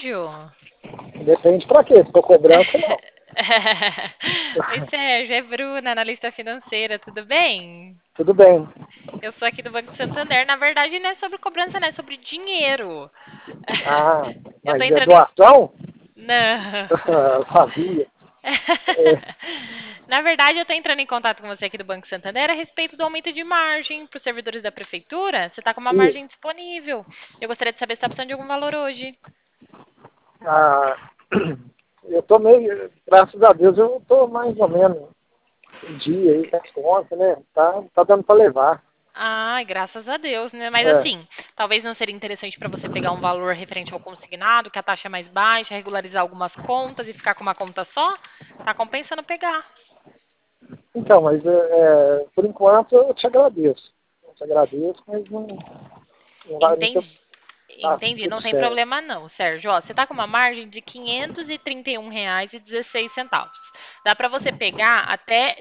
Sérgio? Depende pra quê? Se for cobrança, não. Oi, Sérgio, é Bruna, analista financeira, tudo bem? Tudo bem. Eu sou aqui do Banco Santander. Na verdade, não é sobre cobrança, não é sobre dinheiro. Ah, Eu tô mas é entrando em. doação? Não. Eu sabia. É, Na verdade, eu tô entrando em contato com você aqui do Banco Santander a respeito do aumento de margem para os servidores da prefeitura. Você está com uma isso. margem disponível. Eu gostaria de saber se está precisando de algum valor hoje. Ah, eu tô meio, graças a Deus, eu tô mais ou menos um dia aí com as contas, né? Tá dando pra levar. Ai, graças a Deus, né? Mas É. assim, talvez não seria interessante para você pegar um valor referente ao consignado, que a taxa é mais baixa, regularizar algumas contas e ficar com uma conta só? Tá compensando pegar. Então, mas por enquanto eu te agradeço. Eu te agradeço, mas não vai não ter, Entendi. tá Entendi, tudo não tem certo. problema não, Sérgio. Ó, você tá com uma margem de R$ 531,16. Dá para você pegar até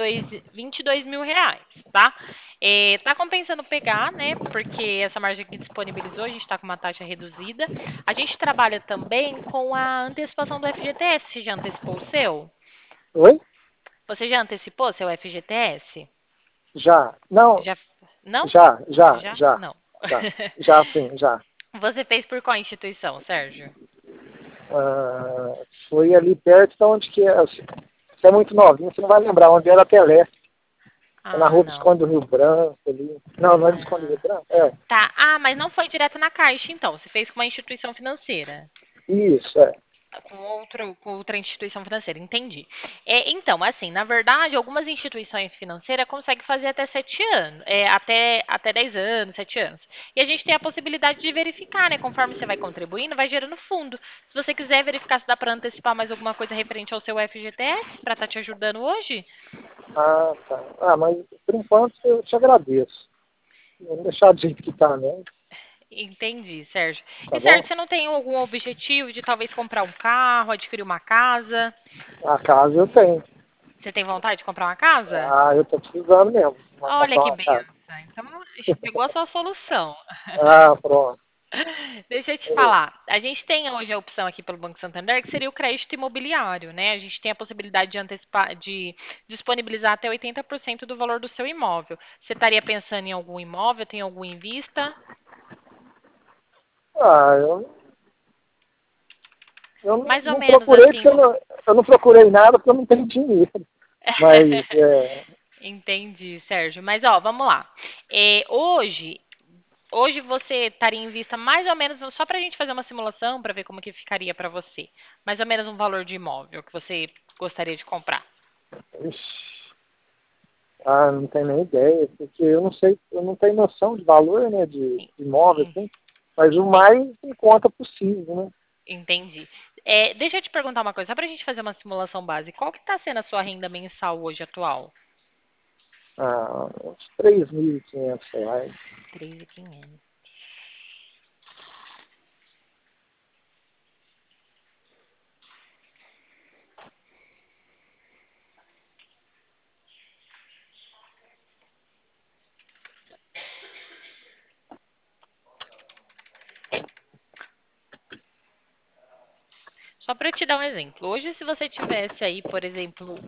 22 mil reais, tá? Tá compensando pegar, né? Porque essa margem que disponibilizou, a gente está com uma taxa reduzida. A gente trabalha também com a antecipação do FGTS. Você já antecipou o seu? Oi? Você já antecipou seu FGTS? Já. Não, Já? Não? já, já, Já? já, Não. já. Já sim, já. Você fez por qual instituição, Sérgio? Ah, foi ali perto de onde que é. Você é muito novinho, você não vai lembrar onde era a Telé. É na Ah, rua não. Visconde do Rio Branco ali. Não, não é Visconde do Rio Ah, Branco? É. tá. Ah, mas não foi direto na Caixa, então. Você fez com uma instituição financeira. Isso, é. Com outra instituição financeira, entendi. Então, assim, na verdade, algumas instituições financeiras conseguem fazer até 7 anos, até 10 anos, 7 anos. E a gente tem a possibilidade de verificar, né? Conforme você vai contribuindo, vai gerando fundo. Se você quiser verificar se dá para antecipar mais alguma coisa referente ao seu FGTS, para estar te ajudando hoje, Ah, tá. Ah, mas por enquanto eu te agradeço. Vamos deixar do jeito que tá, né? entendi, Sérgio. Tá E, Sérgio, bom? você não tem algum objetivo de talvez comprar um carro, adquirir uma casa? A casa eu tenho. Você tem vontade de comprar uma casa? Ah, eu tô precisando mesmo. Vou Olha comprar que uma casa. benção. Então, a gente pegou a sua solução. Ah, pronto. Deixa eu te falar. A gente tem hoje a opção aqui pelo Banco Santander, que seria o crédito imobiliário, né? A gente tem a possibilidade de antecipar, de disponibilizar até 80% do valor do seu imóvel. Você estaria pensando em algum imóvel? Tem algum em vista? Ah, eu Mais ou não menos procurei porque assim. eu não procurei nada porque eu não tenho dinheiro. Mas, Entendi, Sérgio. Mas ó, vamos lá. Hoje você estaria em vista mais ou menos, só para a gente fazer uma simulação para ver como que ficaria para você, mais ou menos um valor de imóvel que você gostaria de comprar. ixi, não tenho nem ideia, porque eu não sei, eu não tenho noção de valor, né, de En- imóvel, en- assim, mas o Entendi. mais em conta possível, né? Entendi. Deixa eu te perguntar uma coisa, só para a gente fazer uma simulação base. Qual que está sendo a sua renda mensal hoje atual? Uns R$ 3.500. 3.500. Só para te dar um exemplo. Hoje, se você tivesse aí, por exemplo,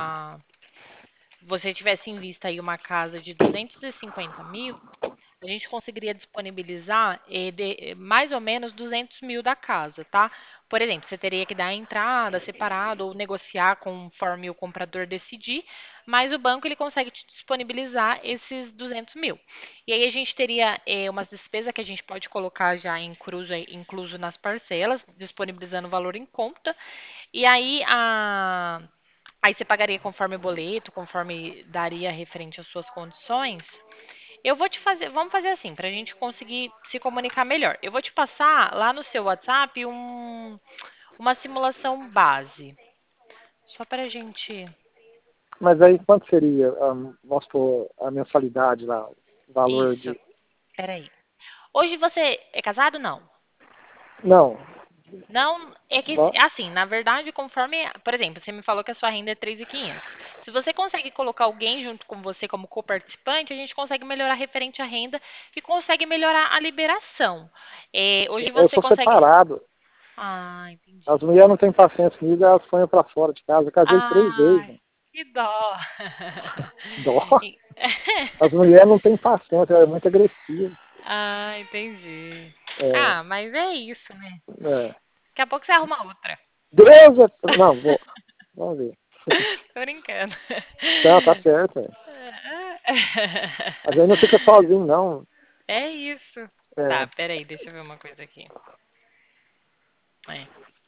você tivesse em vista aí uma casa de 250 mil, a gente conseguiria disponibilizar mais ou menos 200 mil da casa, tá? Por exemplo, você teria que dar a entrada separado ou negociar conforme o comprador decidir, mas o banco ele consegue te disponibilizar esses 200 mil. E aí a gente teria umas despesas que a gente pode colocar já incluso nas parcelas, disponibilizando o valor em conta. E aí você pagaria conforme o boleto, conforme daria referente às suas condições. Vamos fazer assim, para a gente conseguir se comunicar melhor. Eu vou te passar lá no seu WhatsApp uma simulação base. Só para a gente. Mas aí quanto seria, vamos supor, a mensalidade lá, o valor Isso, de... peraí. Hoje você é casado? Não. Não, Não, é que va- assim, na verdade, conforme, por exemplo, você me falou que a sua renda é 3.500. Se você consegue colocar alguém junto com você como coparticipante, a gente consegue melhorar referente à renda e consegue melhorar a liberação. Hoje eu você sou consegue. separado. Ah, As entendi. mulheres não têm paciência comigo, elas põem pra fora de casa. Eu casei 3 vezes, Ai, né? que dó. Dó. E- As mulheres não têm paciência, é muito agressiva. Ah, entendi. É, Ah, mas é isso, né? é. Daqui a pouco você arruma outra. Deus é... Não, vou. Vamos ver. Tô brincando. Tá, tá certo. É. A gente não fica sozinho, não. É isso. Tá, É. peraí, deixa eu ver uma coisa aqui. É.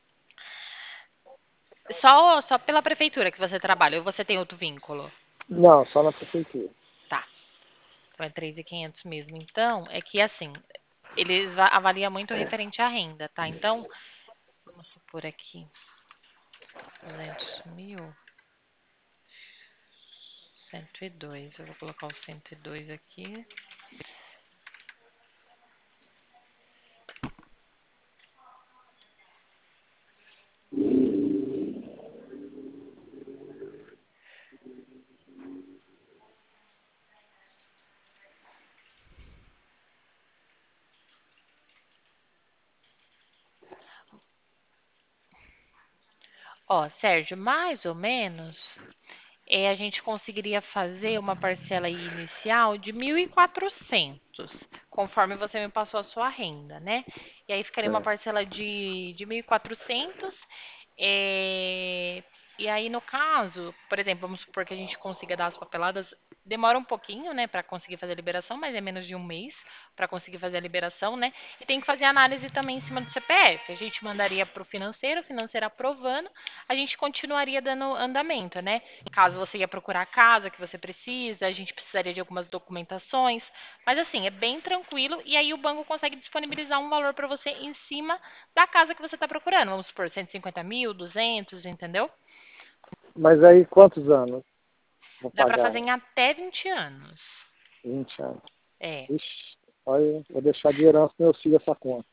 Só pela prefeitura que você trabalha, ou você tem outro vínculo? Não, só na prefeitura. Tá, então é 3.500 mesmo. Então, é que assim, eles avaliam muito referente à renda, tá? Então, vamos supor aqui, 200 mil, 102. Eu vou colocar o 102 aqui. Ó, Sérgio, mais ou menos, a gente conseguiria fazer uma parcela aí inicial de 1.400, conforme você me passou a sua renda, né? E aí ficaria uma É. parcela de 1.400. é, E aí, no caso, por exemplo, vamos supor que a gente consiga dar as papeladas, demora um pouquinho, né, para conseguir fazer a liberação, mas é menos de um mês para conseguir fazer a liberação, né? E tem que fazer análise também em cima do CPF. A gente mandaria para o financeiro aprovando, a gente continuaria dando andamento, né? Caso você ia procurar a casa que você precisa, a gente precisaria de algumas documentações. Mas assim, é bem tranquilo e aí o banco consegue disponibilizar um valor para você em cima da casa que você está procurando. Vamos supor, 150 mil, 200, entendeu? Mas aí, quantos anos vou Dá para pagar? fazer em até 20 anos. 20 anos. É. Ixi, olha, vou deixar de herança pro meu filho essa conta.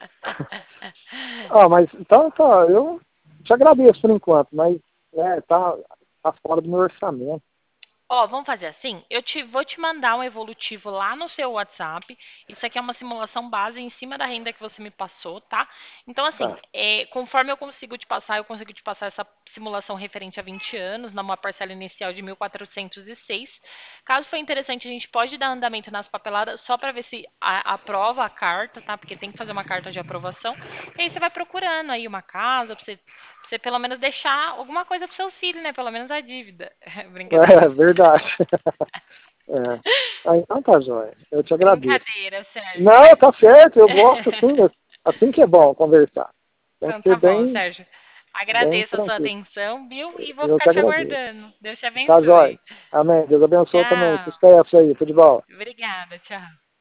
Ah, mas então tá, eu te agradeço por enquanto, mas tá fora do meu orçamento. Ó, vamos fazer assim? Vou te mandar um evolutivo lá no seu WhatsApp. Isso aqui é uma simulação base em cima da renda que você me passou, tá? Então, assim, Tá. conforme eu consigo te passar essa simulação referente a 20 anos, numa parcela inicial de 1.406. Caso for interessante, a gente pode dar andamento nas papeladas só para ver se aprova a carta, tá? Porque tem que fazer uma carta de aprovação. E aí você vai procurando aí uma casa pra você pelo menos deixar alguma coisa pro seu filho, né? Pelo menos a dívida. Brincadeira. É verdade. É. Ah, então tá, joia. Eu te agradeço. Brincadeira, Sérgio. Não, tá certo, eu gosto assim, assim que é bom conversar. Tem Então que ser tá bom, bem, Sérgio. bem Agradeço a sua tranquilo. atenção, viu? E vou Eu ficar te te agradeço. aguardando. Deus te Tá, joia. abençoe. Amém. Deus abençoe também. Tchau. Sucesso aí. Tudo de bom. Obrigada, tchau.